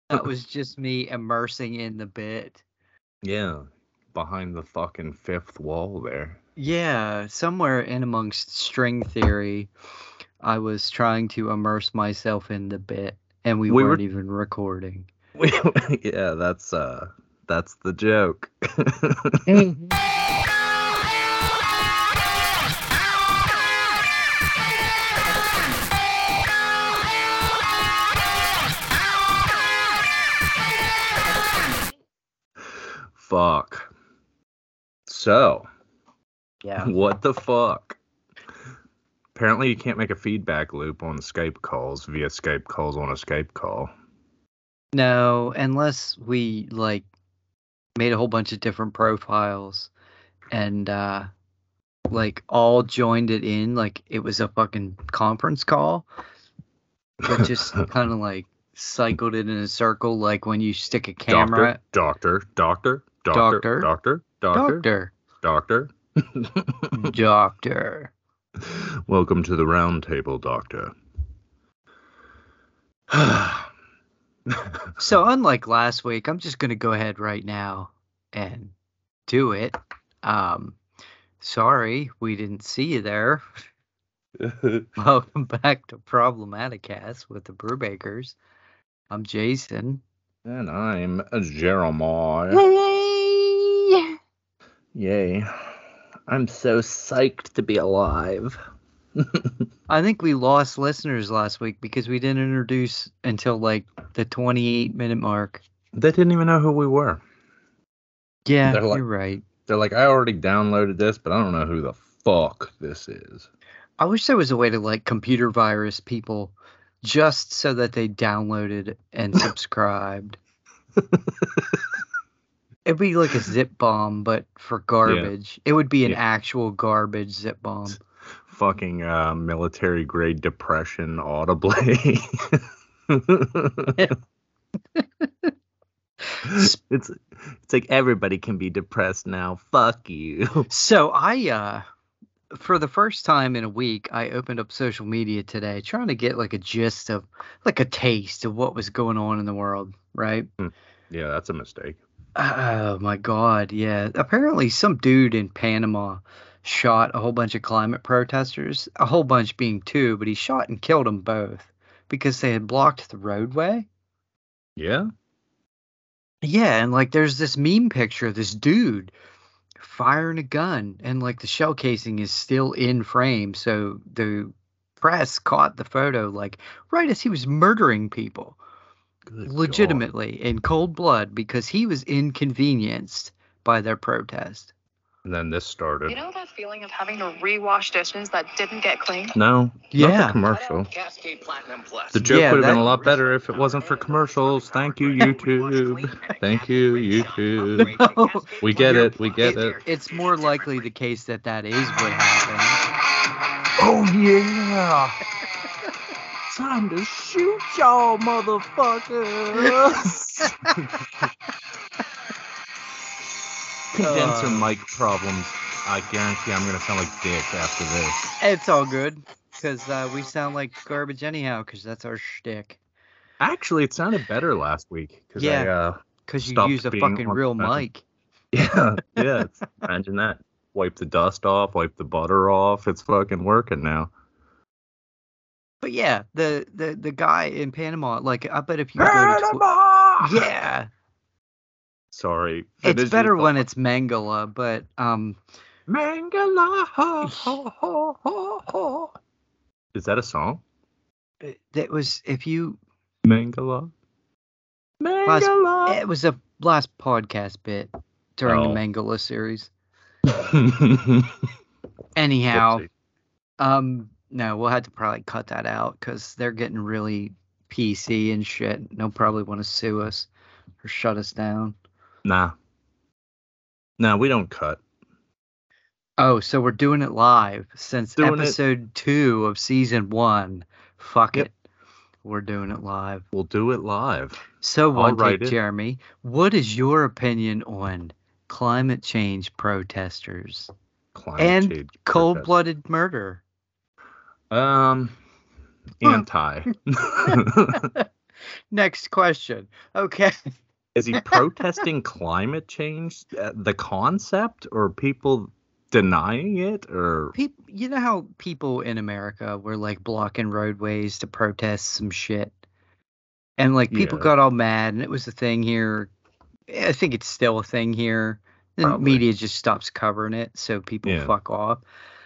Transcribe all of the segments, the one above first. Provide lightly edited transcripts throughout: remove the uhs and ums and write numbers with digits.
That was just me immersing in the bit. Yeah, behind the fucking fifth wall there. Yeah, somewhere in amongst string theory, I was trying to immerse myself in the bit, and we weren't even recording. Yeah, that's the joke. Fuck. So, yeah. What the fuck? Apparently you can't make a feedback loop on Skype calls via Skype calls on a Skype call. No, unless we, like, made a whole bunch of different profiles and, like, all joined it in, like, it was a fucking conference call, but just kind of, like, cycled it in a circle, like when you stick a camera... Doctor. Welcome to the round table, Doctor. So unlike last week, I'm just going to go ahead right now and do it. Sorry, we didn't see you there. Welcome back to Problematicast with the Brewbakers. I'm Jason. And I'm Jeremiah. Yay. I'm so psyched to be alive. I think we lost listeners last week because we didn't introduce until like the 28-minute mark. They didn't even know who we were. Yeah, you're right. They're like, I already downloaded this, but I don't know who the fuck this is. I wish there was a way to like computer virus people just so that they downloaded and subscribed. It'd be like a zip bomb, but for garbage. Yeah. It would be an actual garbage zip bomb. Fucking military grade depression audibly. It's like everybody can be depressed now. Fuck you. So I for the first time in a week, I opened up social media today trying to get like a gist of like a taste of what was going on in the world, right? Yeah, that's a mistake. Oh my God, yeah. Apparently some dude in Panama shot a whole bunch of climate protesters, a whole bunch being two, but he shot and killed them both because they had blocked the roadway. Yeah? Yeah, and like there's this meme picture of this dude firing a gun, and like the shell casing is still in frame, so the press caught the photo like right as he was murdering people. Good legitimately God. In cold blood because he was inconvenienced by their protest. And then this started. You know that feeling of having to rewash dishes that didn't get cleaned? No, not the commercial. The joke would have been a lot better if it wasn't for commercials. Thank you, YouTube. Thank you, YouTube. No. We get it. It's more likely the case that is what happened. Oh, yeah. Time to shoot y'all, motherfuckers. Condenser mic problems. I guarantee I'm going to sound like dick after this. It's all good, because we sound like garbage anyhow, because that's our shtick. Actually, it sounded better last week. Yeah, because you used a fucking real mic. Yeah. Imagine that. Wipe the dust off, wipe the butter off. It's fucking working now. But yeah, the guy in Panama, like, I bet if you go to yeah. Sorry. It's better when it's Mangala, but Mangala. Is that a song? That was if you Mangala. It was a last podcast bit during the Mangala series. Anyhow, no, we'll have to probably cut that out because they're getting really PC and shit. They'll probably want to sue us or shut us down. Nah, we don't cut. Oh, so we're doing it live since episode 2 of season 1. Fuck it. We're doing it live. We'll do it live. So one take, Jeremy, what is your opinion on climate change protesters and cold-blooded murder? Anti. Next question. Okay. Is he protesting climate change, the concept, or people denying it, or people? You know how people in America were like blocking roadways to protest some shit, and like people got all mad, and it was a thing here. I think it's still a thing here. The media just stops covering it, so people fuck off.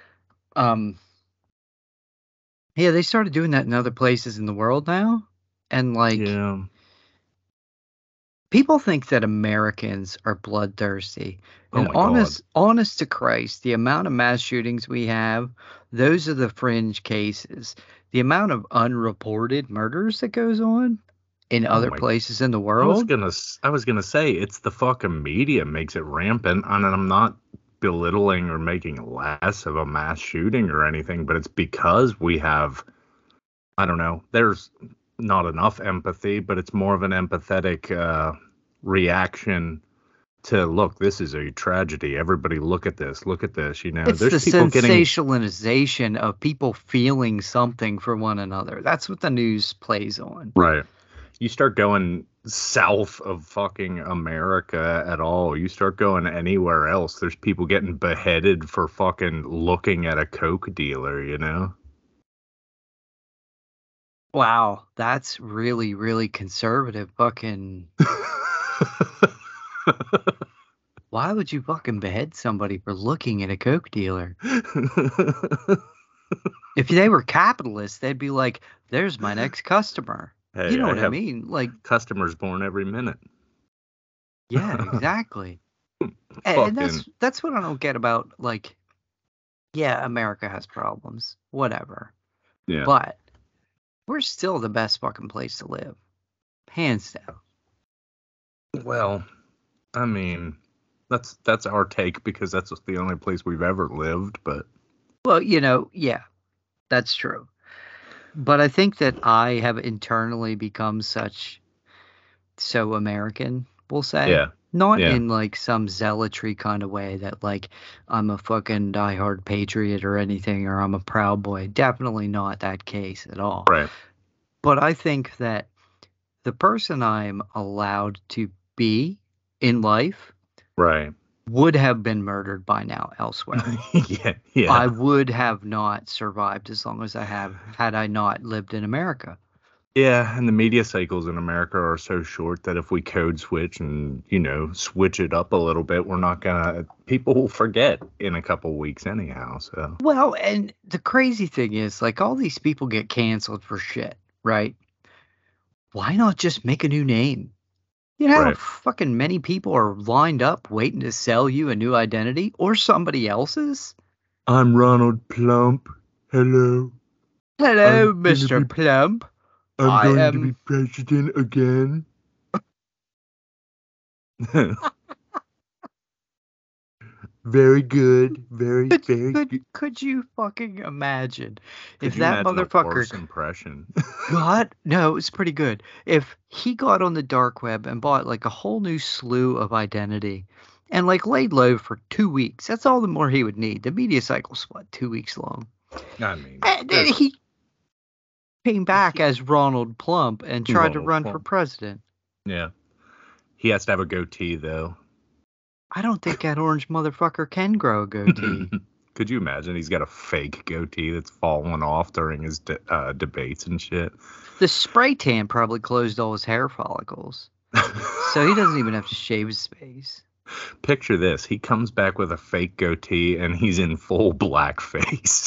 Yeah, they started doing that in other places in the world now, and like. Yeah. People think that Americans are bloodthirsty. And honest to Christ, the amount of mass shootings we have, those are the fringe cases. The amount of unreported murders that goes on in other places in the world. I was gonna say it's the fucking media makes it rampant, and I'm not belittling or making less of a mass shooting or anything, but it's because we have, I don't know, there's not enough empathy, but it's more of an empathetic reaction to, look, this is a tragedy. Everybody look at this, you know. It's there's the people sensationalization of people feeling something for one another. That's what the news plays on. Right. You start going south of fucking America at all, you start going anywhere else, there's people getting beheaded for fucking looking at a coke dealer, you know. Wow, that's really, really conservative fucking... Why would you fucking behead somebody for looking at a coke dealer? If they were capitalists, they'd be like, there's my next customer. Hey, you know what I mean? Like, customers born every minute. Yeah, exactly. And that's what I don't get about, like, yeah, America has problems. Whatever. Yeah. But we're still the best fucking place to live. Hands down. Well, I mean, that's our take because that's the only place we've ever lived, but... Well, you know, yeah, that's true. But I think that I have internally become so American, we'll say. Yeah. Not in, like, some zealotry kind of way that, like, I'm a fucking diehard patriot or anything, or I'm a Proud Boy. Definitely not that case at all. Right. But I think that the person I'm allowed to be in life would have been murdered by now elsewhere. Yeah. I would have not survived as long as I have had I not lived in America. Yeah, and the media cycles in America are so short that if we code switch and, you know, switch it up a little bit, we're not gonna... People will forget in a couple weeks anyhow, so... Well, and the crazy thing is, like, all these people get canceled for shit, right? Why not just make a new name? You know how fucking many people are lined up waiting to sell you a new identity or somebody else's? I'm Ronald Plump. Hello. Hello, Mr. Plump. I'm going to be president again. Very good. Very good. Could you fucking imagine if that motherfucker... a worse impression? God, no, it's pretty good. If he got on the dark web and bought like a whole new slew of identity and like laid low for 2 weeks, that's all the more he would need. The media cycle's what, 2 weeks long? I mean, and then he came back as Ronald Plump and tried to run for president. Yeah. He has to have a goatee, though. I don't think that orange motherfucker can grow a goatee. Could you imagine? He's got a fake goatee that's fallen off during his debates and shit. The spray tan probably closed all his hair follicles. So he doesn't even have to shave his face. Picture this. He comes back with a fake goatee and he's in full blackface.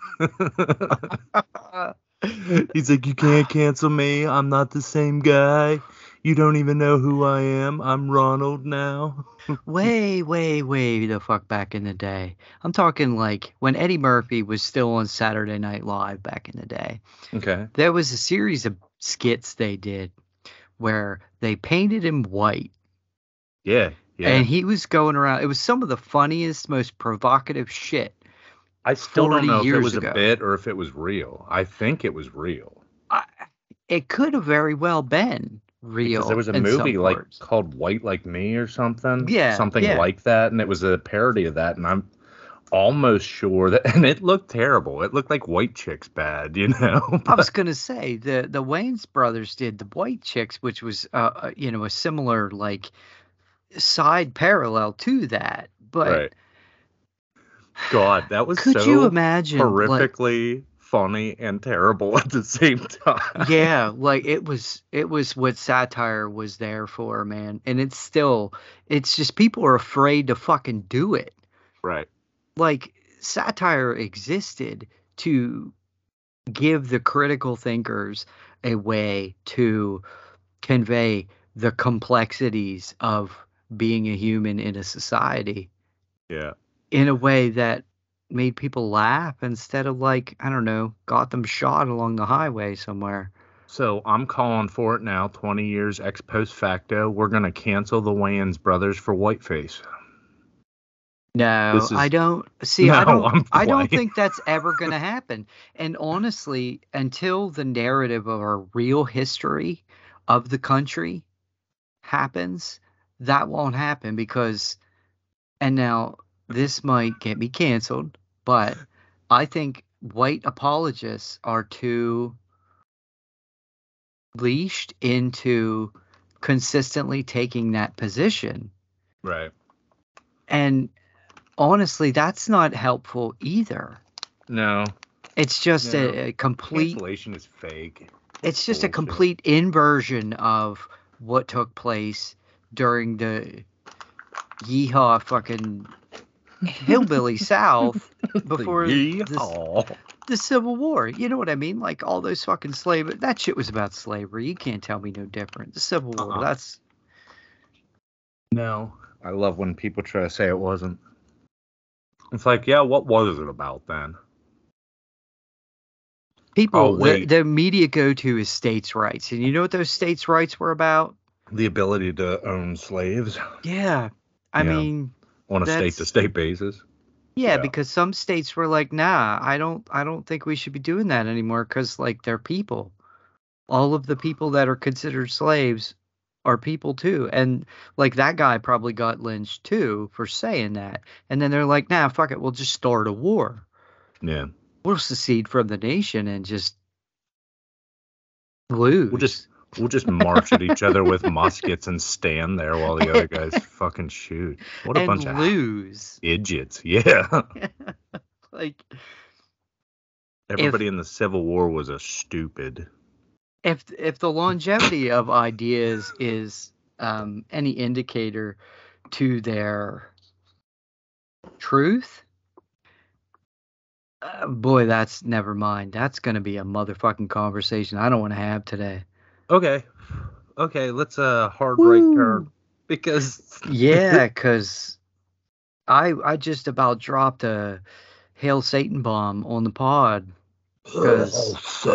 He's like, you can't cancel me. I'm not the same guy. You don't even know who I am. I'm Ronald now. way the fuck back in the day. I'm talking like when Eddie Murphy was still on Saturday Night Live back in the day. Okay. There was a series of skits they did where they painted him white. Yeah. And he was going around. It was some of the funniest, most provocative shit. I still don't know if it was a bit or if it was real. I think it was real. It could have very well been real. Because there was a movie called White Like Me or something. Yeah. Something like that. And it was a parody of that. And almost sure that, and it looked terrible. It looked like White Chicks bad, you know. I was gonna say the Wayans brothers did the White Chicks, which was a similar like side parallel to that. But Right. God, that was could so you imagine like horrifically funny and terrible at the same time. yeah, like it was what satire was there for, man. And it's just people are afraid to fucking do it. Right. Like satire existed to give the critical thinkers a way to convey the complexities of being a human in a society Yeah. in a way that made people laugh instead of like, I don't know, got them shot along the highway somewhere. So I'm calling for it now, 20 years ex post facto. We're going to cancel the Wayans brothers for whiteface. No, I don't see. No, I don't playing. think that's ever going to happen. And honestly, until the narrative of our real history of the country happens, that won't happen because, and now this might get me canceled, but I think white apologists are too leashed into consistently taking that position. Right. And honestly, that's not helpful either. No. It's just a complete cancellation is fake. It's just a bullshit. complete inversion of what took place during the yeehaw fucking hillbilly South before the Civil War. You know what I mean? Like all those fucking that shit was about slavery. You can't tell me no different. The Civil War, that's... No. I love when people try to say it wasn't. It's like, yeah, what was it about then? People, the media go-to is states' rights. And you know what those states' rights were about? The ability to own slaves. Yeah. I mean... On a state-to-state basis. Yeah, because some states were like, nah, I don't think we should be doing that anymore because, like, they're people. All of the people that are considered slaves are people, too. And, like, that guy probably got lynched, too, for saying that. And then they're like, nah, fuck it, we'll just start a war. Yeah. We'll secede from the nation and just lose. We'll just march at each other with muskets and stand there while the other guys fucking shoot. What a bunch of idiots. Yeah. Like everybody in the Civil War was a stupid. If the longevity of ideas is any indicator to their truth, boy, that's never mind. That's going to be a motherfucking conversation I don't want to have today. Okay, let's hard right turn because because I just about dropped a Hail Satan bomb on the pod because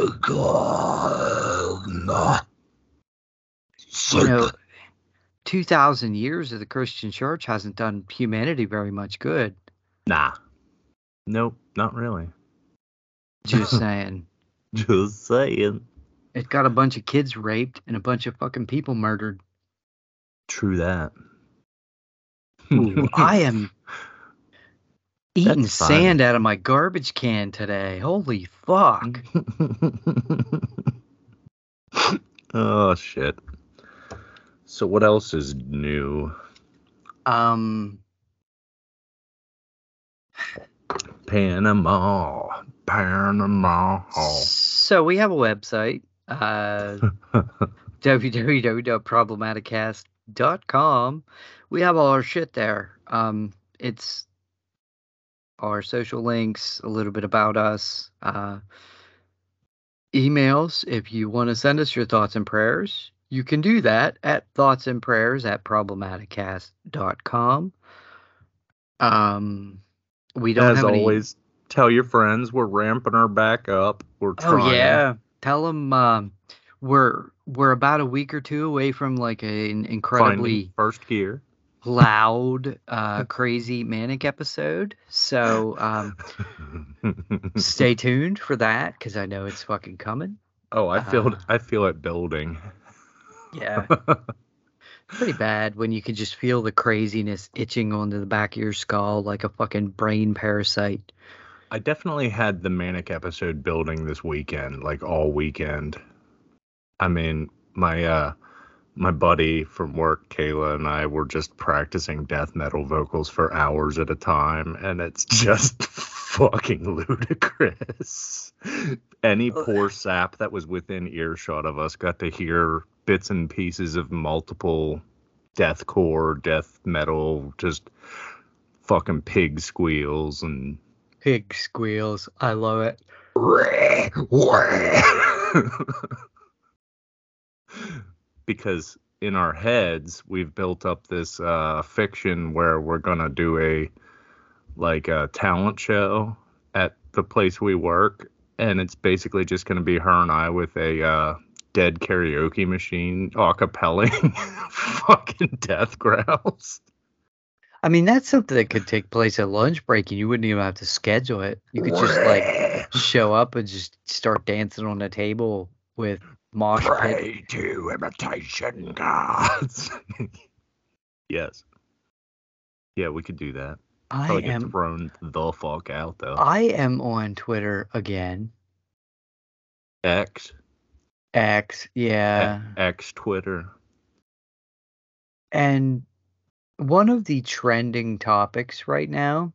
2,000 years of the Christian Church hasn't done humanity very much good. Nah, nope, not really. Just saying. Just saying. It got a bunch of kids raped and a bunch of fucking people murdered. True that. Ooh, I am eating sand out of my garbage can today. Holy fuck. Oh, shit. So what else is new? Panama. So we have a website. www.problematicast.com. We have all our shit there. It's our social links, a little bit about us, emails. If you want to send us your thoughts and prayers, you can do that at thoughtsandprayers@problematicast.com. We don't have always, tell your friends we're ramping her back up. We're trying. Oh yeah, tell them we're about a week or two away from like an incredibly finding first gear, loud, crazy, manic episode. So stay tuned for that because I know it's fucking coming. Oh, I feel it building. Yeah. Pretty bad when you can just feel the craziness itching onto the back of your skull like a fucking brain parasite. I definitely had the manic episode building this weekend, like all weekend. I mean, my buddy from work, Kayla, and I were just practicing death metal vocals for hours at a time, and it's just fucking ludicrous. Any poor sap that was within earshot of us got to hear bits and pieces of multiple deathcore, death metal, just fucking pig squeals and Pig squeals. I love it. Because in our heads we've built up this fiction where we're gonna do a talent show at the place we work, and it's basically just gonna be her and I with a dead karaoke machine acapelling fucking death growls. I mean, that's something that could take place at lunch break, and you wouldn't even have to schedule it. You could just like show up and just start dancing on the table with mosh pit. Pray to imitation gods. Yes. Yeah, we could do that. I Probably get am thrown the fuck out though. I am on Twitter again. X Yeah. X Twitter. And one of the trending topics right now,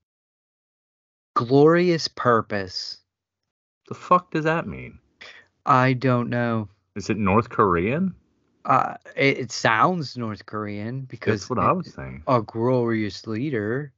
glorious purpose. The fuck does that mean? I don't know. Is it North Korean? It sounds North Korean because That's what I was saying. A glorious leader.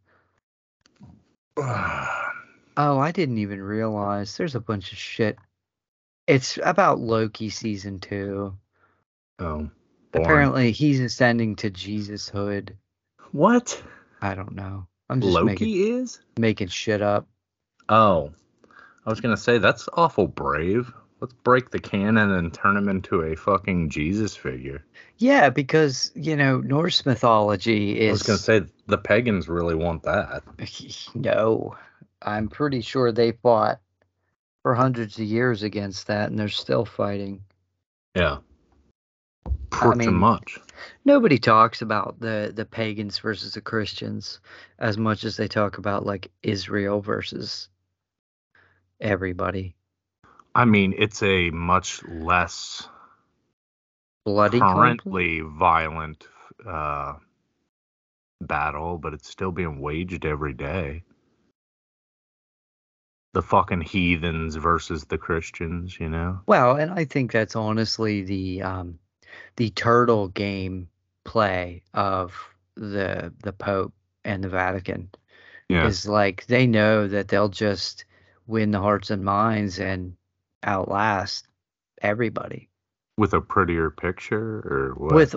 Oh, I didn't even realize. There's a bunch of shit. It's about Loki season 2. Oh. Boring. Apparently, he's ascending to Jesus hood. What? I don't know. I'm just Loki is? making shit up. Oh. I was going to say, that's awful brave. Let's break the canon and turn him into a fucking Jesus figure. Yeah, because, Norse mythology is... I was going to say, the pagans really want that. No. I'm pretty sure they fought for hundreds of years against that, and they're still fighting. Yeah. Pretty much. Nobody talks about the pagans versus the Christians as much as they talk about, like, Israel versus everybody. I mean, it's a much less Bloody currently violent battle, but it's still being waged every day. The fucking heathens versus the Christians, Well, and I think that's honestly the turtle game play of the Pope and the Vatican. Yeah. Is like they know that they'll just win the hearts and minds and outlast everybody with a prettier picture, or what?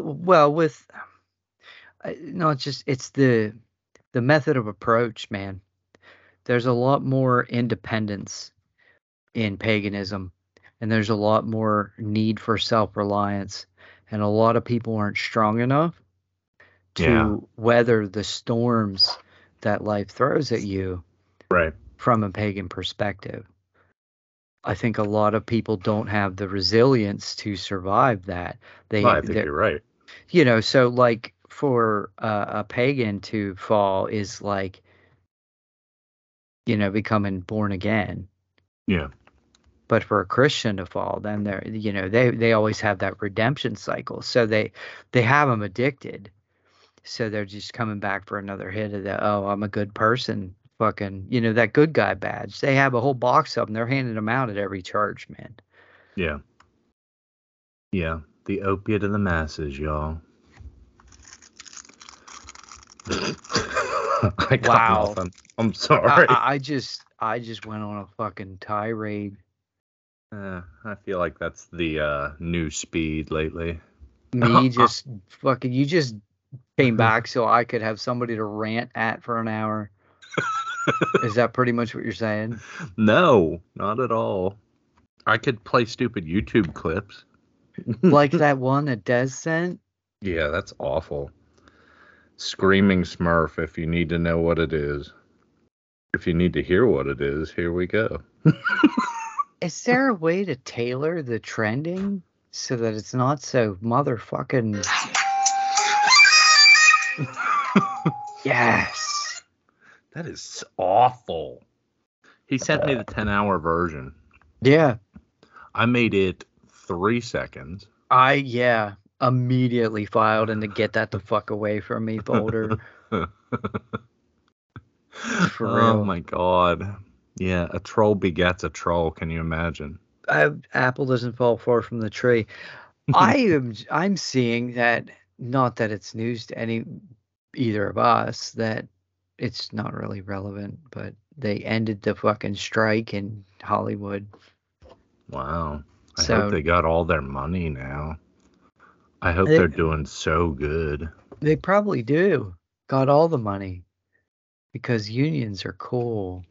It's the method of approach, man. There's a lot more independence in paganism, and there's a lot more need for self-reliance, and a lot of people aren't strong enough to weather the storms that life throws at you, right, from a pagan perspective. I think a lot of people don't have the resilience to survive that. I think you're right. So like for a pagan to fall is like, becoming born again. Yeah. But for a Christian to fall, then they always have that redemption cycle. So they have them addicted. So they're just coming back for another hit of the, oh, I'm a good person. Fucking, that good guy badge. They have a whole box of them. They're handing them out at every church, man. Yeah. Yeah. The opiate of the masses, y'all. I got nothing. I'm sorry. I just went on a fucking tirade. I feel like that's the new speed lately. Me just fucking, you just came back so I could have somebody to rant at for an hour. Is that pretty much what you're saying? No, not at all. I could play stupid YouTube clips. Like that one that Des sent? Yeah, that's awful. Screaming Smurf, if you need to know what it is. If you need to hear what it is, here we go. Is there a way to tailor the trending so that it's not so motherfucking... Yes. That is awful. He sent me the 10-hour version. Yeah. I made it 3 seconds. I immediately filed in the get that the fuck away from me folder. For Oh real. my god. Yeah, a troll begets a troll. Can you imagine? Apple doesn't fall far from the tree. I'm seeing that, not that it's news to either of us, that it's not really relevant, but they ended the fucking strike in Hollywood. Wow. I So hope they got all their money now. I hope they, they're doing so good. they probably do. Got all the money because unions are cool.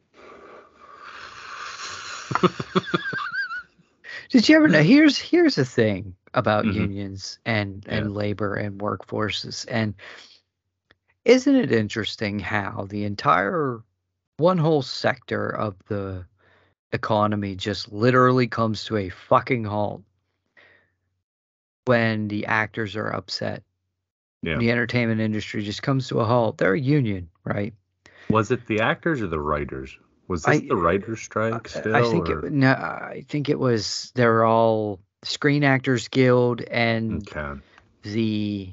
Did you ever know? Here's the thing about unions and labor and workforces. And isn't it interesting how the entire one whole sector of the economy just literally comes to a fucking halt when the actors are upset? Yeah. The entertainment industry just comes to a halt. They're a union, right? Was it the actors or the writers? Was this the writers' strike still? I think it was, they're all Screen Actors Guild and the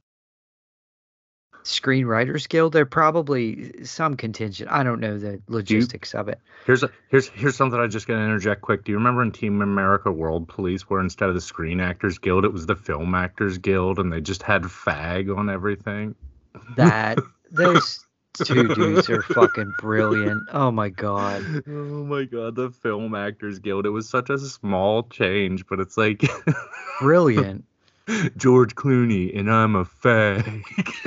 Screenwriters Guild. They're probably some contingent. I don't know the logistics of it. Here's something I just gotta interject quick. Do you remember in Team America World Police where instead of the Screen Actors Guild, it was the Film Actors Guild, and they just had fag on everything? Those two dudes are fucking brilliant. Oh my god. Oh my god, the Film Actors Guild. It was such a small change, but it's like brilliant. George Clooney and I'm a fag.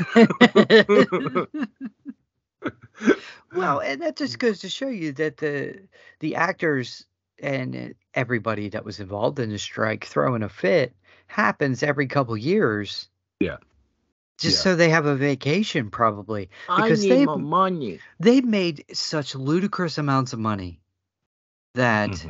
Well, and that just goes to show you that the actors and everybody that was involved in the strike throwing a fit happens every couple years. Yeah. Just so they have a vacation, probably. Because I need more money. They've made such ludicrous amounts of money that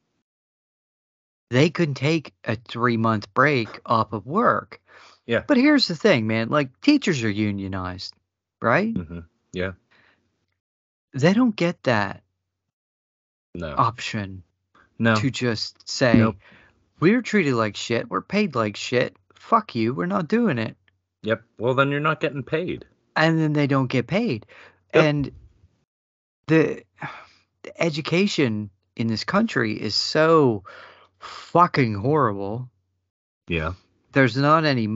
they could take a 3-month break off of work. Yeah. But here's the thing, man. Like, teachers are unionized, right? Yeah. They don't get that option to just say, we're treated like shit. We're paid like shit. Fuck you. We're not doing it. Yep. Well, then you're not getting paid. And then they don't get paid. Yep. And the education in this country is so fucking horrible. Yeah. There's not any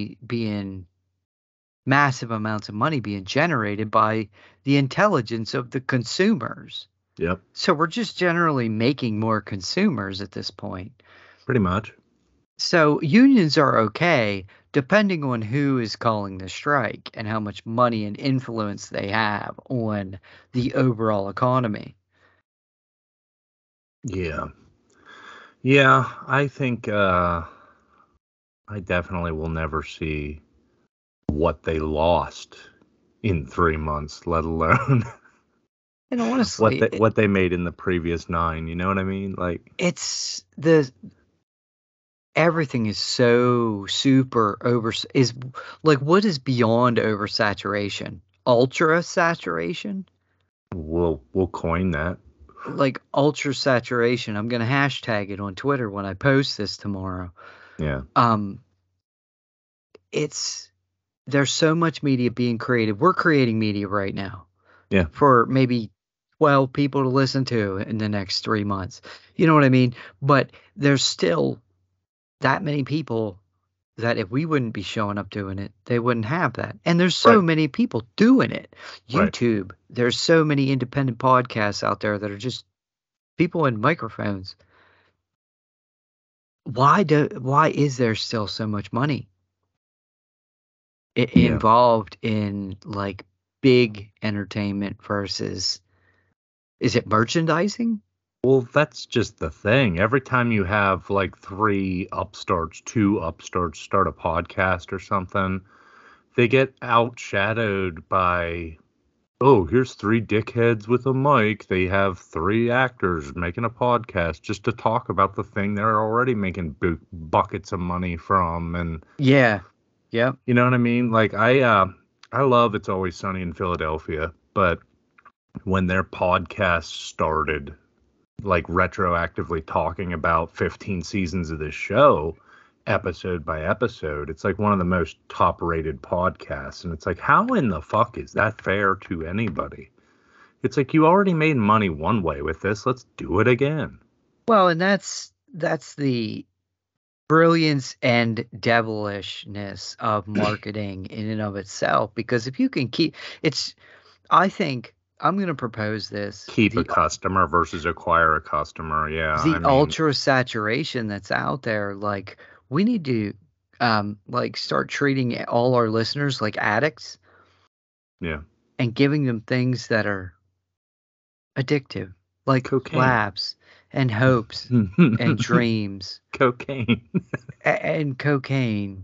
massive amounts of money being generated by the intelligence of the consumers. Yep. So we're just generally making more consumers at this point. Pretty much. So unions are okay, depending on who is calling the strike and how much money and influence they have on the overall economy. Yeah. Yeah, I think I definitely will never see what they lost in 3 months, let alone and honestly what they made in the previous 9. You know what I mean? Like, it's everything is so super is like, what is beyond oversaturation? Ultra saturation? We'll coin that. Like ultra saturation. I'm gonna hashtag it on Twitter when I post this tomorrow. Yeah. There's so much media being created. We're creating media right now. Yeah. For maybe 12 people to listen to in the next 3 months. You know what I mean? But there's still that many people that if we wouldn't be showing up doing it, they wouldn't have that. And there's so many people doing it. YouTube, there's so many independent podcasts out there that are just people in microphones. Why is there still so much money involved in like big entertainment versus, is it merchandising? Well, that's just the thing. Every time you have like 2 upstarts start a podcast or something, they get outshadowed by, oh, here's 3 dickheads with a mic. They have 3 actors making a podcast just to talk about the thing they're already making buckets of money from. And yeah. You know what I mean? Like, I I love It's Always Sunny in Philadelphia, but when their podcast started, like retroactively talking about 15 seasons of this show, episode by episode, it's like one of the most top rated podcasts. And it's like, how in the fuck is that fair to anybody? It's like, you already made money one way with this. Let's do it again. Well, and that's the brilliance and devilishness of marketing in and of itself. Because if you can keep I think I'm going to propose this. Keep a customer versus acquire a customer. Yeah. The ultra saturation that's out there, like, we need to like start treating all our listeners like addicts. Yeah. And giving them things that are addictive, like cocaine, labs and hopes and dreams. Cocaine. And cocaine.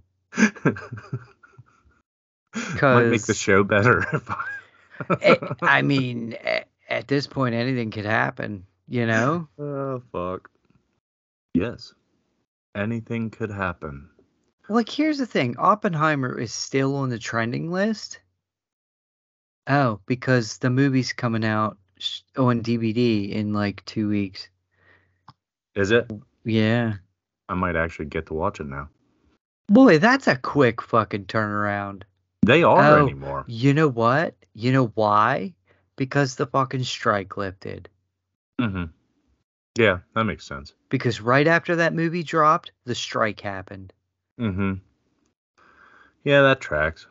Might make the show better if I mean, at this point, anything could happen, you know? Oh, fuck. Yes. Anything could happen. Like, here's the thing. Oppenheimer is still on the trending list. Oh, because the movie's coming out on DVD in like 2 weeks. Is it? Yeah. I might actually get to watch it now. Boy, that's a quick fucking turnaround. They are anymore. You know what? You know why? Because the fucking strike lifted. Mm-hmm. Yeah, that makes sense. Because right after that movie dropped, the strike happened. Mm-hmm. Yeah, that tracks.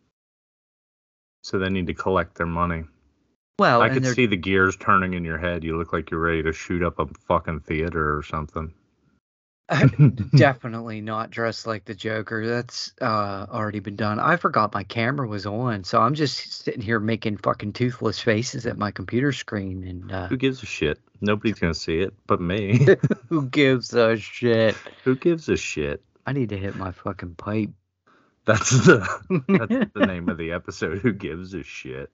So they need to collect their money. Well, I could see the gears turning in your head. You look like you're ready to shoot up a fucking theater or something. Definitely not dressed like the Joker. That's already been done. I forgot my camera was on, so I'm just sitting here making fucking toothless faces at my computer screen. And who gives a shit? Nobody's gonna see it but me. Who gives a shit? Who gives a shit? I need to hit my fucking pipe. That's the name of the episode. Who gives a shit?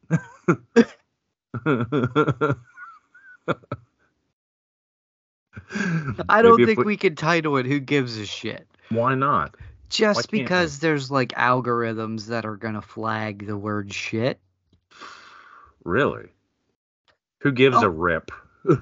I don't think we could title it "Who Gives a Shit." Why not? Just because there's like algorithms that are gonna flag the word shit. Really? Who gives a rip?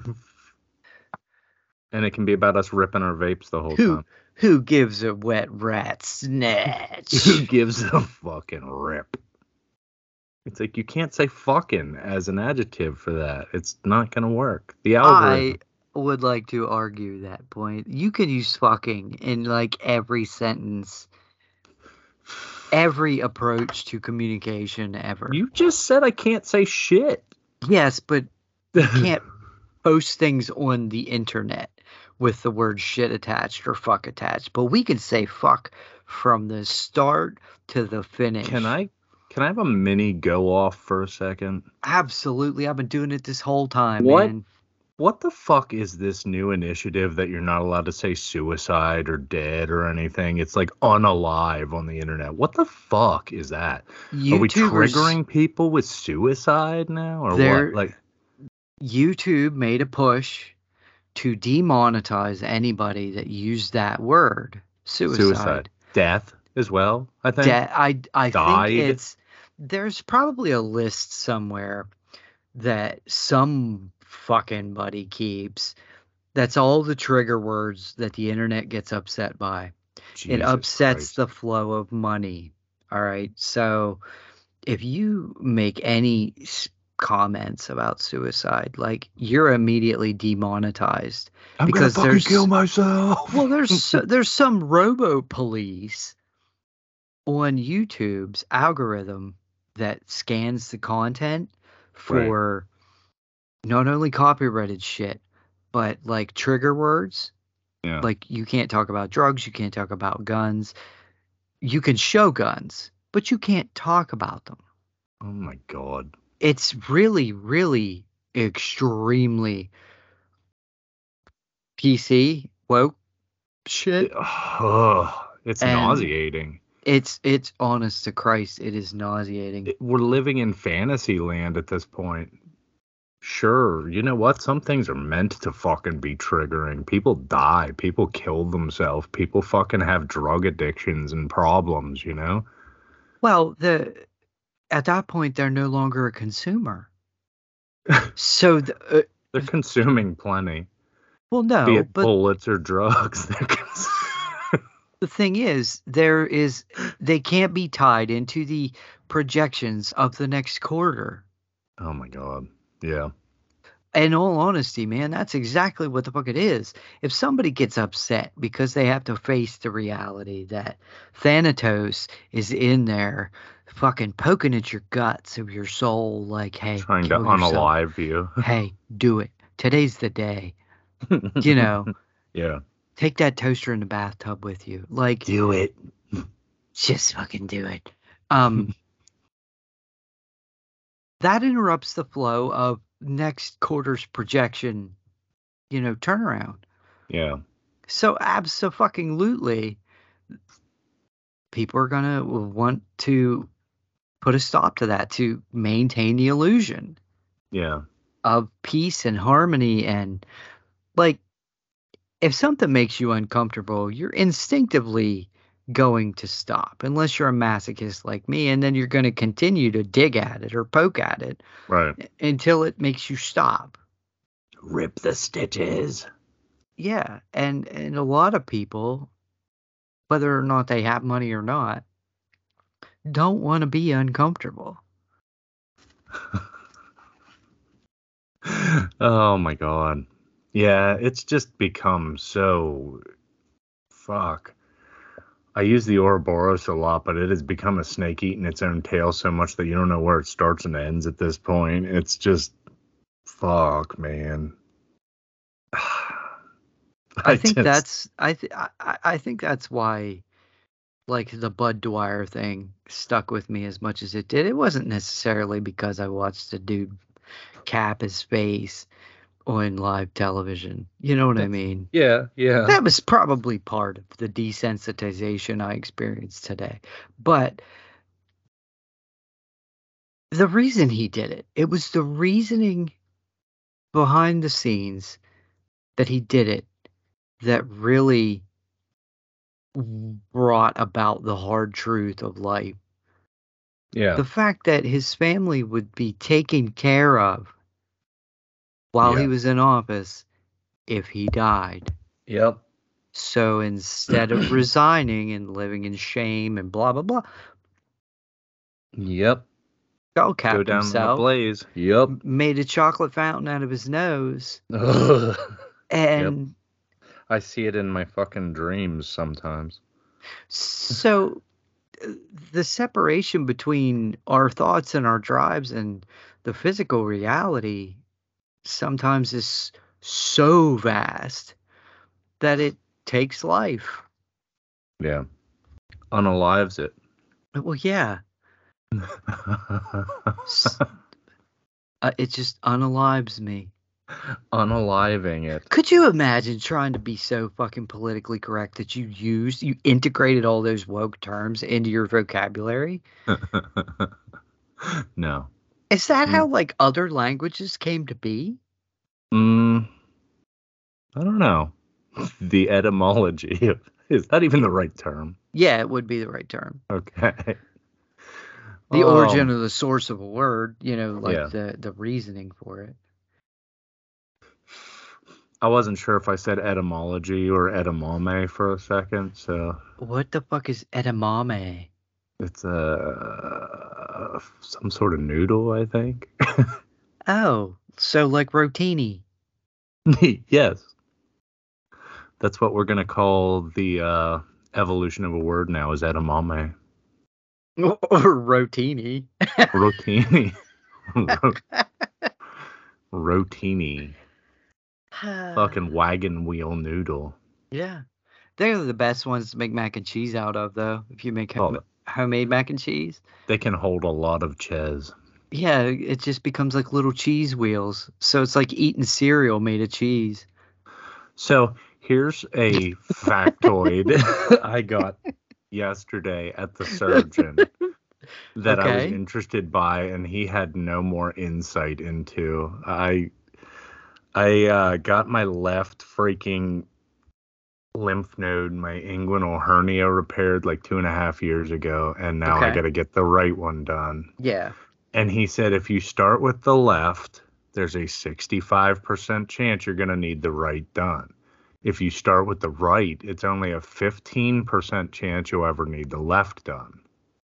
And it can be about us ripping our vapes the whole time. Who gives a wet rat snatch? Who gives a fucking rip? It's like, you can't say fucking as an adjective for that. It's not going to work. The algorithm. I would like to argue that point. You can use fucking in like every sentence, every approach to communication ever. You just said I can't say shit. Yes, but you can't post things on the internet with the word shit attached or fuck attached. But we can say fuck from the start to the finish. Can I have a mini go off for a second? Absolutely. I've been doing it this whole time, what? man. What the fuck is this new initiative that you're not allowed to say suicide or dead or anything? It's like unalive on the internet. What the fuck is that? Are we triggering people with suicide now or what? Like, YouTube made a push to demonetize anybody that used that word, suicide. Death as well, I think. I think there's probably a list somewhere that some fucking buddy keeps. That's all the trigger words that the internet gets upset by. It upsets the flow of money. All right. So if you make any comments about suicide, like, you're immediately demonetized. I'm gonna fucking kill myself. Well, there's some robo police on YouTube's algorithm that scans the content for not only copyrighted shit, but like trigger words. Yeah. Like, you can't talk about drugs, you can't talk about guns. You can show guns, but you can't talk about them. Oh my God. It's really, really extremely PC woke shit. It's nauseating. It's honest to Christ, it is nauseating. We're living in fantasy land at this point. Sure, you know what? Some things are meant to fucking be triggering. People die. People kill themselves. People fucking have drug addictions and problems, you know? Well, at that point, they're no longer a consumer. So, They're consuming plenty, well, be no, it but bullets or drugs. the thing is, they can't be tied into the projections of the next quarter. Oh my God. Yeah. In all honesty, man, that's exactly what the fuck it is. If somebody gets upset because they have to face the reality that Thanatos is in there fucking poking at your guts of your soul, like, hey, Trying to kill yourself. unalive you. Hey, do it. Today's the day. You know, Yeah. take that toaster in the bathtub with you. Like, Do it. just fucking do it. That interrupts the flow of next quarter's projection, turnaround. Yeah. So abso-fucking-lutely, people are gonna want to put a stop to that to maintain the illusion Yeah. of peace and harmony. And like, if something makes you uncomfortable, you're instinctively going to stop, unless you're a masochist like me, and then you're going to continue to dig at it or poke at it Right. until it makes you stop. Rip the stitches. Yeah, and a lot of people, whether or not they have money or not, don't want to be uncomfortable. Oh my God. Yeah, it's just become so fuck. I use the Ouroboros a lot, but it has become a snake eating its own tail so much that you don't know where it starts and ends at this point. It's just fuck, man. I think that's why, like, the Bud Dwyer thing stuck with me as much as it did. It wasn't necessarily because I watched a dude cap his face on live television. You know what I mean? Yeah. That was probably part of the desensitization I experienced today. But the reason he did it, it was the reasoning behind the scenes that he did it that really brought about the hard truth of life. Yeah. The fact that his family would be taken care of while he was in office if he died. Yep. So instead of resigning and living in shame and blah, blah, blah, Yep. skull capped Go down in a himself, blaze. Yep. made a chocolate fountain out of his nose, and I see it in my fucking dreams sometimes. so the separation between our thoughts and our drives and the physical reality sometimes is so vast that it takes life. Yeah. Unalives it. Well, yeah. It just unalives me. Unaliving it. Could you imagine trying to be so fucking politically correct that you integrated all those woke terms into your vocabulary? No. Is that how, like, other languages came to be? I don't know. The etymology. Is that even the right term? Yeah, it would be the right term. Okay. The origin of the source of a word, like Yeah. the reasoning for it. I wasn't sure if I said etymology or edamame for a second, so. What the fuck is edamame? It's some sort of noodle, I think. Oh, so like rotini. Yes. That's what we're going to call the evolution of a word now, is edamame. Or rotini. Rotini. Rotini. Fucking wagon wheel noodle. Yeah. They're the best ones to make mac and cheese out of, though, if you make homemade mac and cheese. They can hold a lot of cheese. Yeah, it just becomes like little cheese wheels. So it's like eating cereal made of cheese. So here's a factoid I got yesterday at the surgeon that I was interested by, and he had no more insight into. I got my left freaking lymph node, my inguinal hernia repaired like 2.5 years ago, and now I Okay. got to get the right one done. Yeah. And he said if you start with the left, there's a 65% chance you're going to need the right done. If you start with the right, it's only a 15% chance you'll ever need the left done.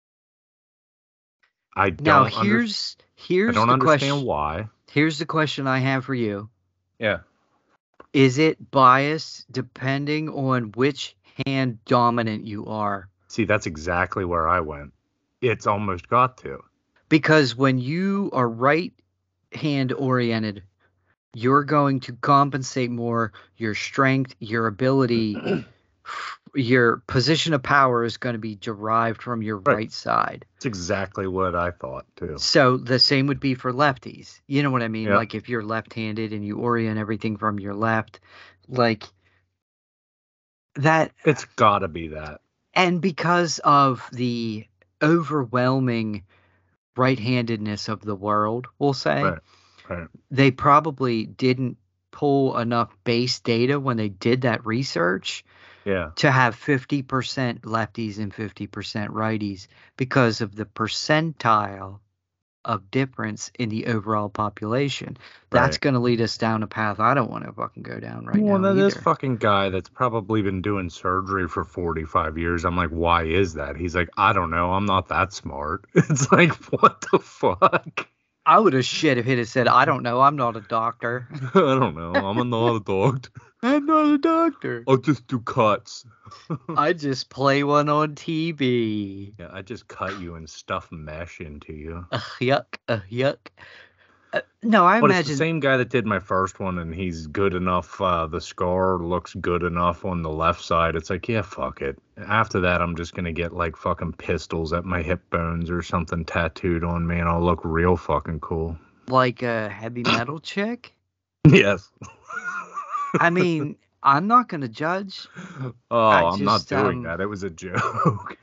I Now don't here's the understand question. why. Here's the question I have for you. Yeah. Is it biased depending on which hand dominant you are? See, that's exactly where I went. It's almost got to. Because when you are right hand oriented, you're going to compensate more. Your strength, your ability, your position of power is going to be derived from your right side. It's exactly what I thought too. So the same would be for lefties. You know what I mean? Yeah. Like if you're left-handed and you orient everything from your left, like that. It's got to be that. And because of the overwhelming right-handedness of the world, we'll say, Right. they probably didn't pull enough base data when they did that research Yeah. to have 50% lefties and 50% righties because of the percentile of difference in the overall population. That's Right. going to lead us down a path I don't want to fucking go down right Well, now then this either. fucking guy that's probably been doing surgery for 45 years, I'm like, why is that? He's like, I don't know. I'm not that smart. It's like, what the fuck? I would have shit if he'd have said, I don't know, I'm not a doctor. I don't know. I'm not a doctor. I'm not a doctor. I'll just do cuts. I just play one on TV. Yeah, I just cut you and stuff mesh into you. Yuck, yuck. No, I But it's the imagine. same guy that did my first one, and he's good enough. The scar looks good enough on the left side. It's like, yeah, fuck it. After that, I'm just gonna get like fucking pistols at my hip bones or something tattooed on me, and I'll look real fucking cool. Like a heavy metal chick? Yes. I mean, I'm not going to judge. Oh, I'm not just, doing that. It was a joke.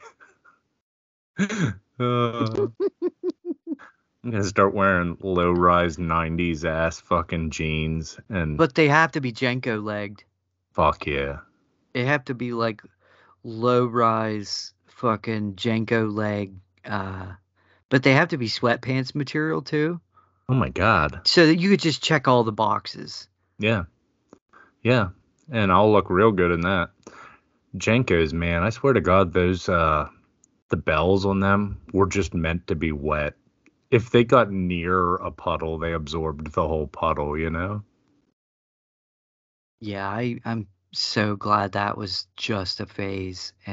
I'm gonna start wearing low-rise '90s ass fucking jeans and. But they have to be Jenko legged. Fuck yeah. They have to be like low rise fucking Jenko leg. But they have to be sweatpants material too. Oh my god. So that you could just check all the boxes. Yeah. Yeah. And I'll look real good in that. Jenkos, man, I swear to God, those the bells on them were just meant to be wet. If they got near a puddle, they absorbed the whole puddle, you know? Yeah, I'm so glad that was just a phase. And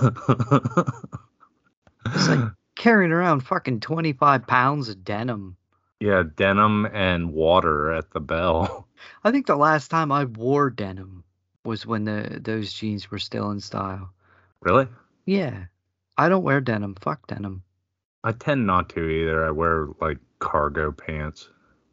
it's like carrying around fucking 25 pounds of denim. Yeah, denim and water at the bell. I think the last time I wore denim was when those jeans were still in style. Really? Yeah. I don't wear denim. Fuck denim. I tend not to either. I wear like cargo pants.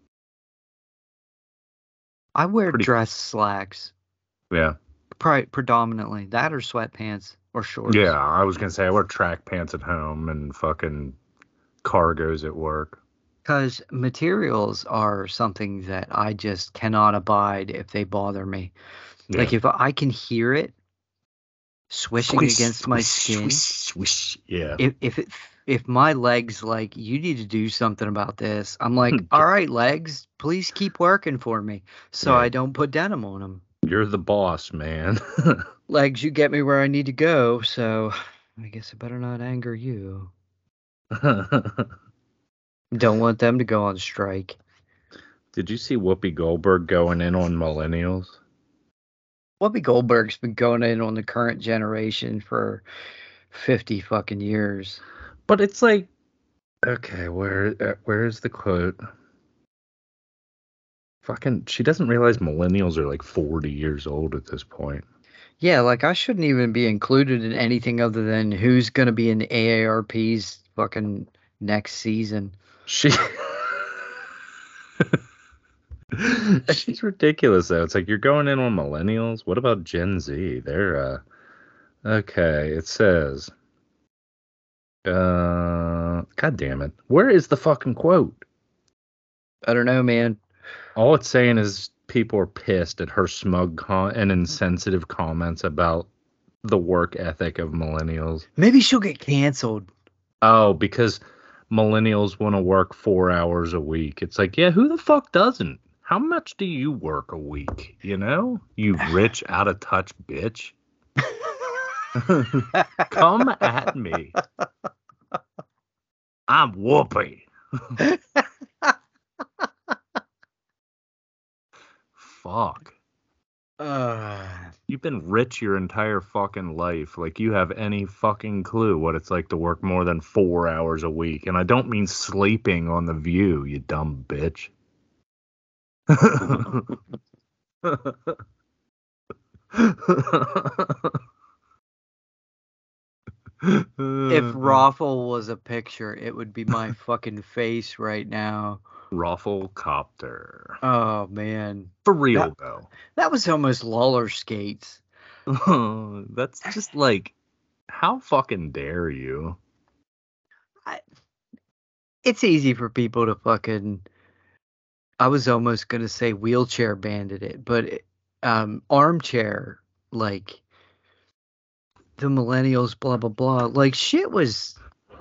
I wear dress slacks. Yeah. Predominantly. That or sweatpants or shorts. Yeah, I was going to say I wear track pants at home and fucking cargos at work. Because materials are something that I just cannot abide if they bother me. Yeah. Like if I can hear it swishing against my skin. Swish. Yeah. If my leg's like, you need to do something about this, I'm like, all right, legs, please keep working for me so I don't put denim on them. You're the boss, man. Legs, you get me where I need to go, so I guess I better not anger you. Don't want them to go on strike. Did you see Whoopi Goldberg going in on millennials? Whoopi Goldberg's been going in on the current generation for 50 fucking years. But it's like, okay, where is the quote? Fucking, she doesn't realize millennials are like 40 years old at this point. Yeah, like I shouldn't even be included in anything other than who's going to be in AARP's fucking next season. She's ridiculous though. It's like you're going in on millennials. What about Gen Z? They're okay. It says, God damn it. Where is the fucking quote? I don't know, man. All it's saying is people are pissed at her smug and insensitive comments about the work ethic of millennials. Maybe she'll get canceled. Oh, because millennials want to work 4 hours a week. It's like, yeah, who the fuck doesn't? How much do you work a week? You know, you rich, out of touch bitch. Come at me. I'm Whoopi. Fuck. You've been rich your entire fucking life. Like, you have any fucking clue what it's like to work more than 4 hours a week. And I don't mean sleeping on The View, you dumb bitch. If Raffle was a picture, it would be my fucking face right now. Raffle Copter. Oh, man. For real, though. That was almost roller skates. That's just like, how fucking dare you? It's easy for people to fucking... I was almost going to say wheelchair bandit it, but armchair, like, the millennials, blah, blah, blah. Like, shit was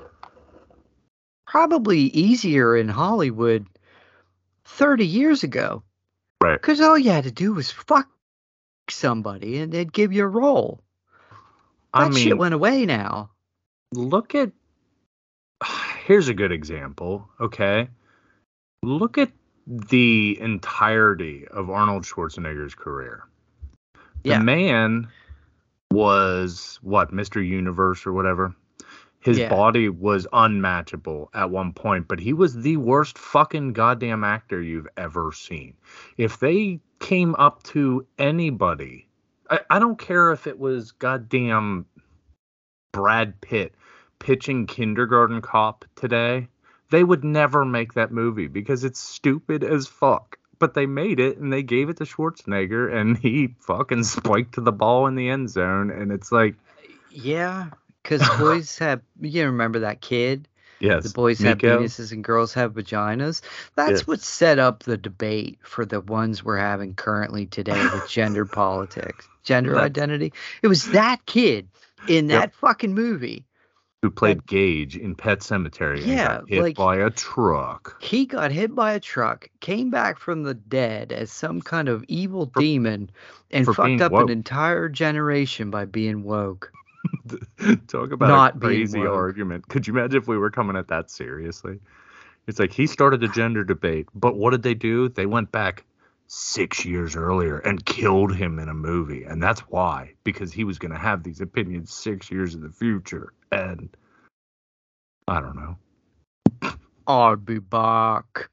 probably easier in Hollywood 30 years ago. Right. Because all you had to do was fuck somebody and they'd give you a role. That shit went away now. Look at... Here's a good example, okay? Look at the entirety of Arnold Schwarzenegger's career. The man was, what, Mr. Universe or whatever? His body was unmatchable at one point, but he was the worst fucking goddamn actor you've ever seen. If they came up to anybody, I don't care if it was goddamn Brad Pitt pitching Kindergarten Cop today, they would never make that movie because it's stupid as fuck. But they made it, and they gave it to Schwarzenegger, and he fucking spiked to the ball in the end zone, and it's like... Yeah, because boys have... You remember that kid? Yes. The boys have penises and girls have vaginas. That's what set up the debate for the ones we're having currently today with gender politics, gender identity. It was that kid in that fucking movie. Who played Gage in Pet Sematary and got hit by a truck. He got hit by a truck, came back from the dead as some kind of evil demon, and fucked up an entire generation by being woke. Talk about a crazy argument. Could you imagine if we were coming at that seriously? It's like, he started a gender debate, but what did they do? They went back 6 years earlier and killed him in a movie. And that's why, because he was going to have these opinions 6 years in the future. And I don't know. I'll be back.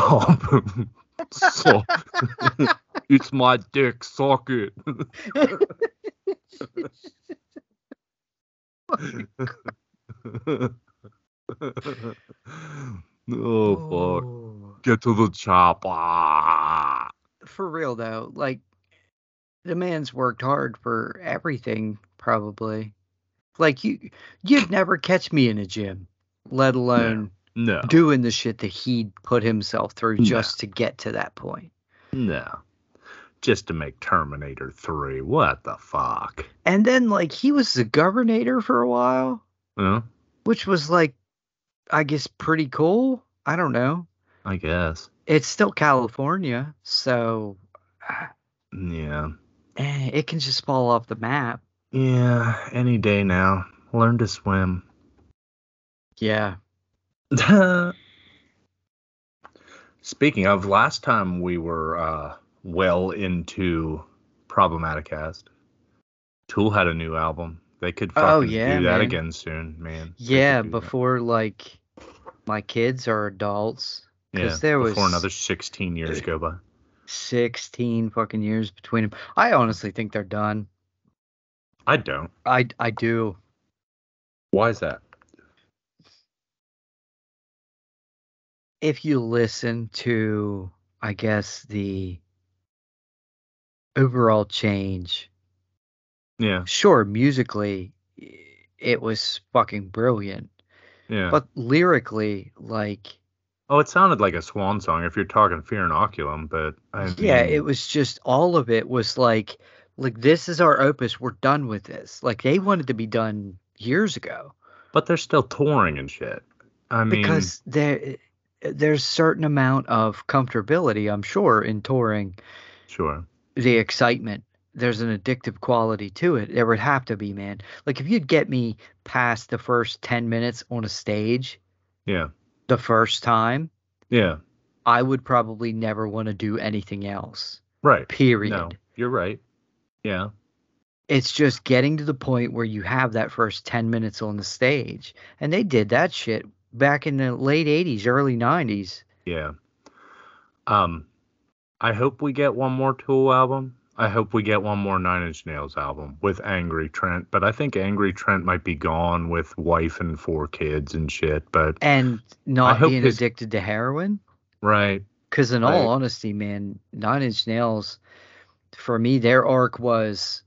So, it's my dick, suck it. Oh, fuck. Get to the chopper. For real, though, like, the man's worked hard for everything, probably. Like, you'd never catch me in a gym, let alone doing the shit that he'd put himself through just to get to that point. No. Just to make Terminator 3. What the fuck? And then, like, he was the governor for a while. Yeah. Which was, like, I guess pretty cool. I don't know. I guess. It's still California, so... Yeah. It can just fall off the map. Yeah, any day now. Learn to swim. Yeah. Speaking of, last time we were well into Problematicast, Tool had a new album. They could fucking do that again soon, man. Yeah, before, like, my kids are adults. Yeah, before another 16 years go by. 16 fucking years between them. I honestly think they're done. I don't. I do. Why is that? If you listen to, I guess, the overall change. Yeah. Sure, musically, it was fucking brilliant. Yeah. But lyrically, like, Oh, it sounded like a swan song if you're talking Fear Inoculum, but I Yeah, it mean, was just all of it was like this is our opus. We're done with this. Like they wanted to be done years ago but they're still touring and shit. I mean, because there's certain amount of comfortability, I'm sure, in touring. sure. The excitement. There's an addictive quality to it. There would have to be, man. Like if you'd get me past the first 10 minutes on a stage Yeah. the first time, Yeah. I would probably never want to do anything else. Right. No, Period. you're right. Yeah. It's just getting to the point where you have that first 10 minutes on the stage. And they did that shit back in the late 80s, early 90s. Yeah. Um, I hope we get one more Tool album. I hope we get one more Nine Inch Nails album with Angry Trent, but I think Angry Trent might be gone with wife and 4 kids and shit. But And I not hope being his addicted to heroin. right. Because in all I honesty, man, Nine Inch Nails, for me, their arc was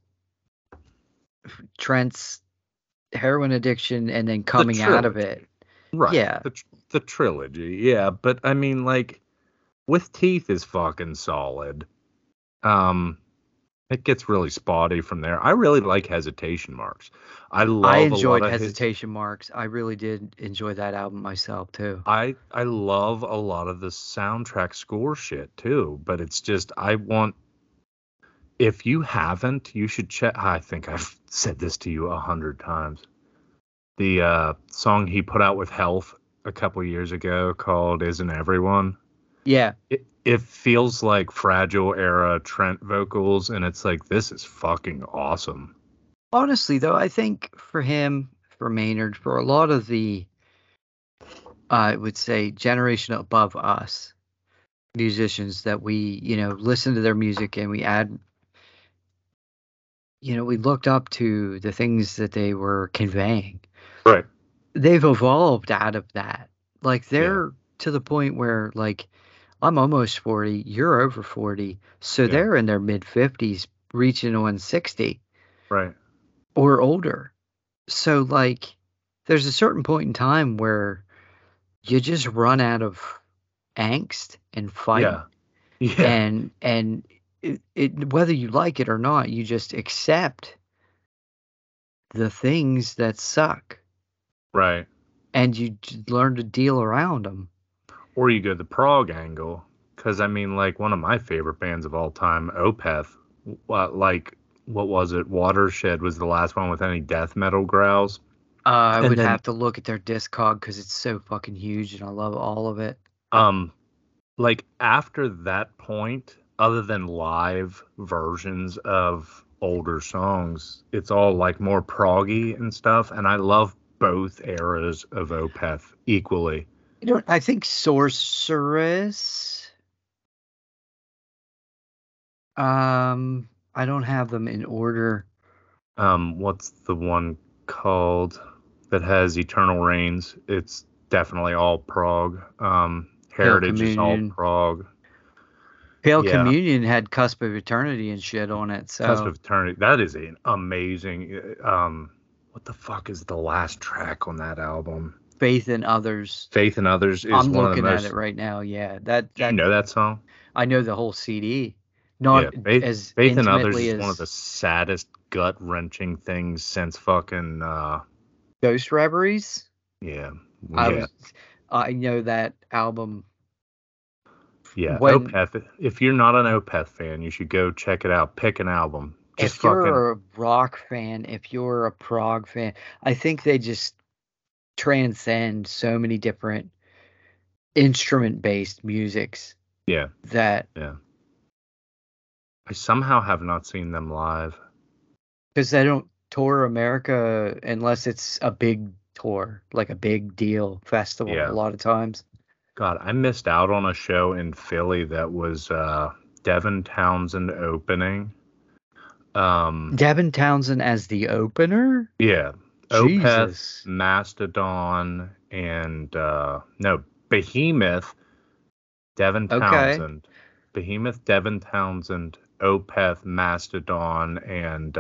Trent's heroin addiction and then the coming out of it. trilogy, right? Yeah. The trilogy, yeah. But I mean, like, with Teeth is fucking solid. Um, it gets really spotty from there. I really like Hesitation Marks. I I love a lot enjoyed of his. Hesitation Marks. I really did enjoy that album myself too. I love a lot of the soundtrack score shit too, but it's just I want if you haven't, you should check. I think I've said this to you 100 times. The song he put out with Health a couple years ago called "Isn't Everyone." Yeah. It feels like Fragile era Trent vocals, and it's like this is fucking awesome. Honestly, though, I think for him, for Maynard, for a lot of the, I would say, generation above us musicians that we, listen to their music and we add, we looked up to the things that they were conveying. Right. They've evolved out of that. Like Yeah. they're to the point where, like, I'm almost 40, you're over 40, so Yeah. they're in their mid 50s, reaching on 60 Right. or older. So, like, there's a certain point in time where you just run out of angst and fight, Yeah. Yeah. and whether you like it or not, you just accept the things that suck, Right. and you learn to deal around them. Or you go the prog angle, because I mean, like one of my favorite bands of all time, Opeth. Like what was it? Watershed was the last one with any death metal growls. I And would then- have to look at their Discog because it's so fucking huge, and I love all of it. Like after that point, other than live versions of older songs, it's all like more proggy and stuff. And I love both eras of Opeth equally. I think Sorceress. I don't have them in order. What's the one called that has Eternal Rains? It's definitely all prog. Heritage is all Communion. prog. Pale Yeah. Communion had Cusp of Eternity and shit on it. So Cusp of Eternity. That is an amazing. What the fuck is the last track on that album? Faith in Others. Faith in Others is I'm one of the looking most. at it right now. Yeah, Do you know that song? I know the whole CD. Not as Faith in Others intimately is as one of the saddest, gut wrenching things since fucking. Ghost Reveries. Yeah. I know that album. Yeah, When- Opeth. If you're not an Opeth fan, you should go check it out. Pick an album. Just If fucking. you're a rock fan, if you're a prog fan, I think they just transcend so many different instrument-based musics Yeah. that I somehow have not seen them live. because they don't tour America unless it's a big tour, like a big deal festival. Yeah. A lot of times. God, I missed out on a show in Philly that was Devin Townsend opening. Devin Townsend as the opener. Yeah. Opeth, Jesus. Mastodon, and no, Behemoth, Devin Okay. Townsend. Behemoth, Devin Townsend, Opeth, Mastodon, and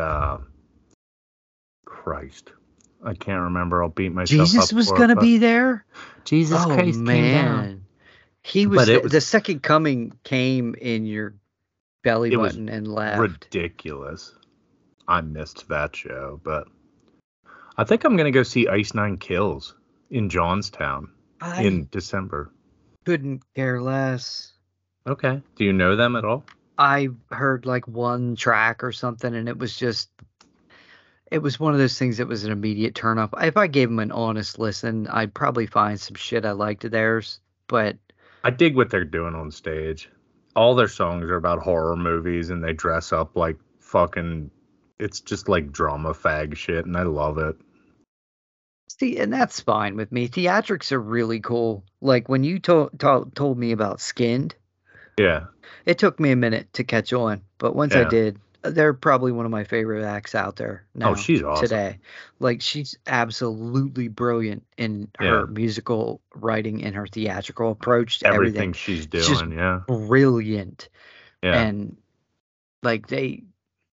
Christ. I can't remember. I'll beat myself up. Jesus was for it, gonna but be there. Jesus Oh Christ came down. man, He was But it was the second coming came in your belly it was button and left. ridiculous. I missed that show, but I think I'm gonna go see Ice Nine Kills in Johnstown I in December. couldn't care less. Okay. Do you know them at all? I heard like one track or something, and it was one of those things that was an immediate turn up. If I gave them an honest listen, I'd probably find some shit I liked of theirs. But I dig what they're doing on stage. All their songs are about horror movies, and they dress up like fucking. It's just like drama fag shit, and I love it. see, and that's fine with me. Theatrics are really cool. Like when you told me about Skinned, Yeah. it took me a minute to catch on, but once I Yeah. did, they're probably one of my favorite acts out there now. Oh, she's awesome. Today. Like she's absolutely brilliant in her musical writing and her theatrical approach to everything. she's It's just doing, yeah. brilliant. Yeah. And like they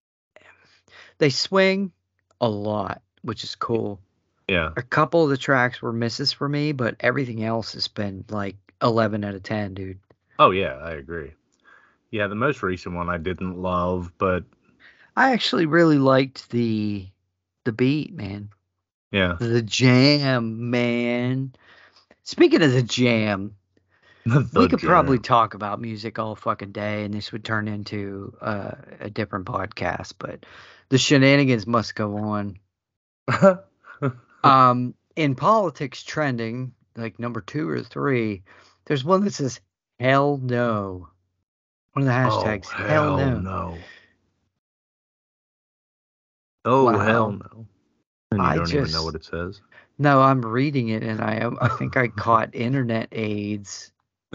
swing a lot, which is cool. Yeah. A couple of the tracks were misses for me, but everything else has been like 11 out of 10, dude. Oh yeah, I agree. Yeah, the most recent one I didn't love, but I actually really liked the beat, man. yeah. The jam, man. Speaking of the jam, we could probably talk about music all fucking day, and this would turn into a different podcast. But the shenanigans must go on. In politics trending, like number 2 or 3, there's one that says "Hell no." One of the hashtags. Oh, hell no. Oh, Wow. hell no. And you I don't even know just- what it says. No, I'm reading it, and I think I caught internet AIDS.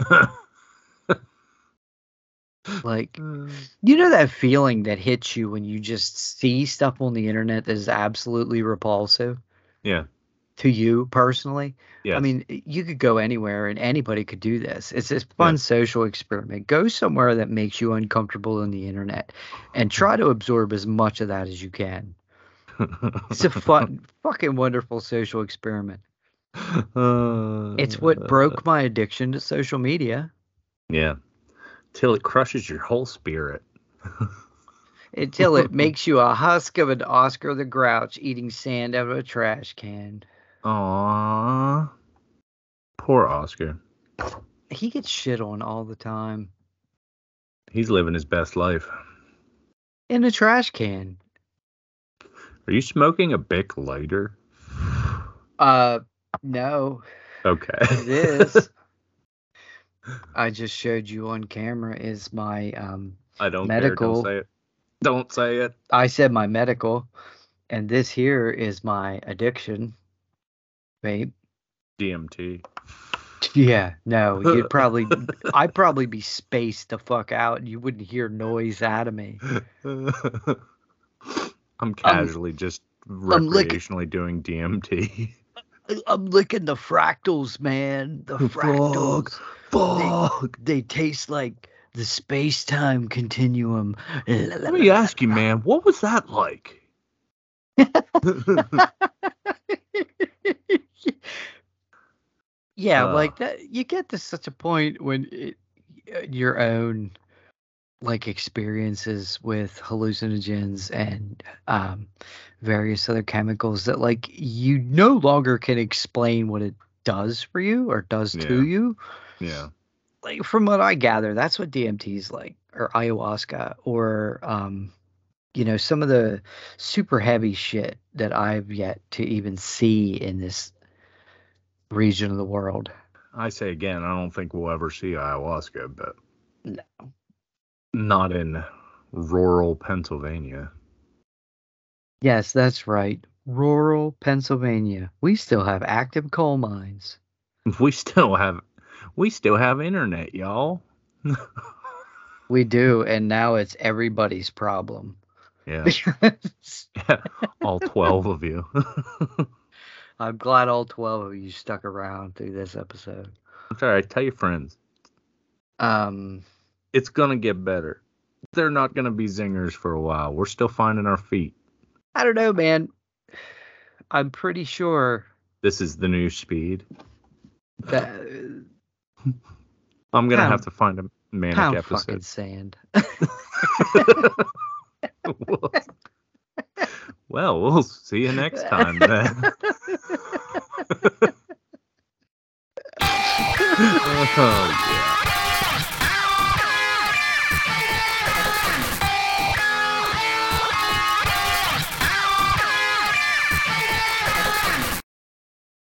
Like, you know that feeling that hits you when you just see stuff on the internet that is absolutely repulsive Yeah. to you personally? Yes. I mean, you could go anywhere and anybody could do this. It's this fun social experiment. Go somewhere that makes you uncomfortable on the internet and try to absorb as much of that as you can. It's a fun, fucking wonderful social experiment. It's what broke my addiction to social media. Yeah. Till it crushes your whole spirit. Until it makes you a husk of an Oscar the Grouch eating sand out of a trash can. Aww. Poor Oscar. He gets shit on all the time. He's living his best life. In a trash can. Are you smoking a Bic lighter? No. Okay. It is. I just showed you on camera is my I don't medical. care. Don't say it. Don't say it. I said my medical, and this here is my addiction. Vape. DMT. Yeah, no, I'd probably be spaced the fuck out, and you wouldn't hear noise out of me. I'm casually just recreationally doing DMT. I'm licking the fractals, man. The fractals. Fuck. They taste like the space-time continuum. Let me ask you, man, what was that like? Yeah, like that. You get to such a point when your own like experiences with hallucinogens and various other chemicals that like you no longer can explain what it does for you or does to you. Yeah. Like from what I gather, that's what DMT is like, or ayahuasca, or some of the super heavy shit that I've yet to even see in this region of the world. I say again, I don't think we'll ever see ayahuasca, but No. Not in rural Pennsylvania. Yes, that's right. Rural Pennsylvania. We still have active coal mines. We still have internet, y'all. We do, and now it's everybody's problem. Yeah. All 12 of you. I'm glad all 12 of you stuck around through this episode. It's all right. Tell your friends. It's going to get better. They're not going to be zingers for a while. We're still finding our feet. I don't know, man. I'm pretty sure this is the new speed. that I'm gonna Pound- have to find a manic Pound episode. fucking sand. Well, we'll see you next time then. Oh, yeah.